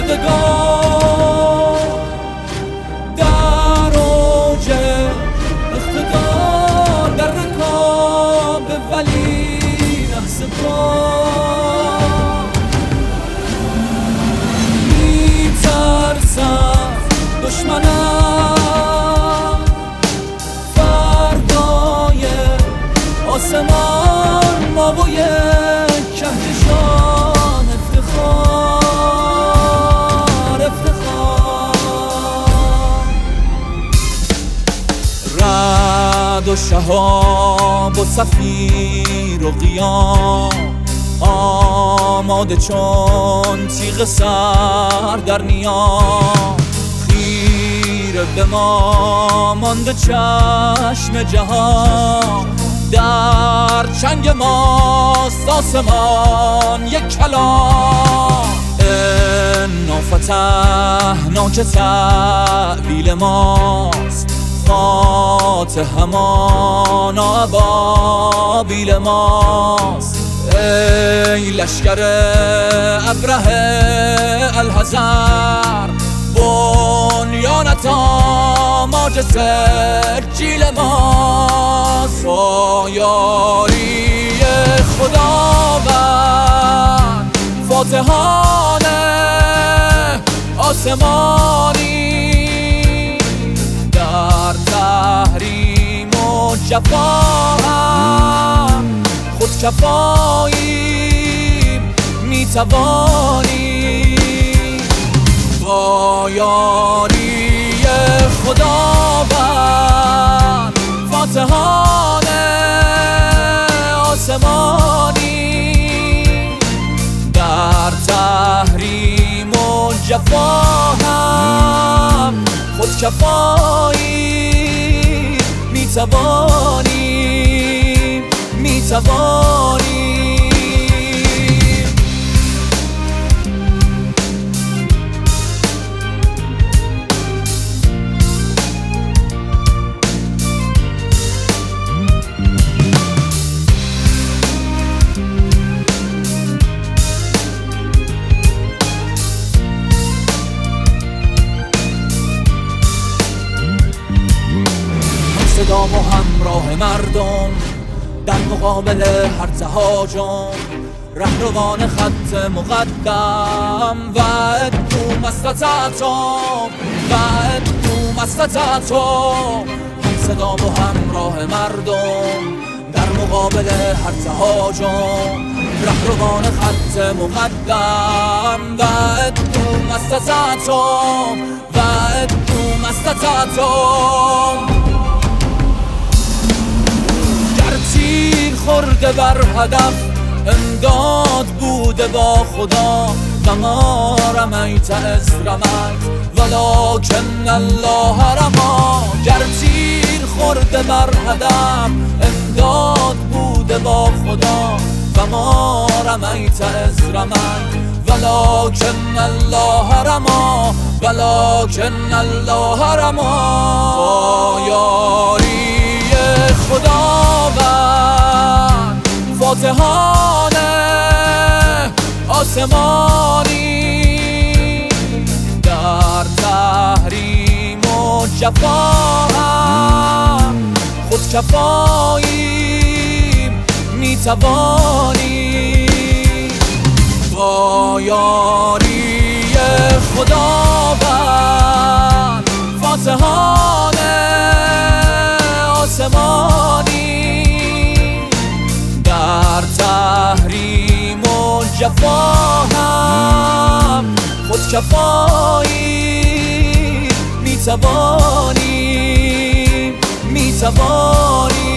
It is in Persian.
روزگار در اوج اقتدار در رکاب ولی لحظه پار میترسم دشمنم فردای آسمان ما و یک کهکشان افتخار رعد و شهاب و صفیر و قیام آماده چون تیغ سر در نیام خیره به ما مانده چشم جهان در چنگ ماست آسمان یک کلام انا فتحنا که تعبیل ماست فاتح همان ابابیل ماست ای لشکر ابره الحذر بنیانت آماج سجیل ماست با یاری خداوند فاتحان آسمانی در تحریم و جفا هم خود کفاییم میتوانیم با یاری خداوند فاتحان آسمانی در تحریم و جفا هم خود کفاییم میتوانیم صدام و همراه مردم در مقابل هر تهاجم رهروان خط مقدم و ادو مستطعتم هم صدام و همراه مردم در مقابل هر تهاجم رهروان خط مقدم و ادو مستطعتم تیر خورده بر هدف امداد بوده با خدا و ما رمیت از رمیت ولکن الله رما گر تیر خورده بر هدف امداد بوده با خدا و ما رمیت از رمیت ولکن الله رما با یاری خداوند فاتحان آسمانی در تحریم و جفا هم خود کفاییم میتوانیم با یاری خداوند فاتحان آسمانی در تحریم و جفا هم خود کفاییم میتوانیم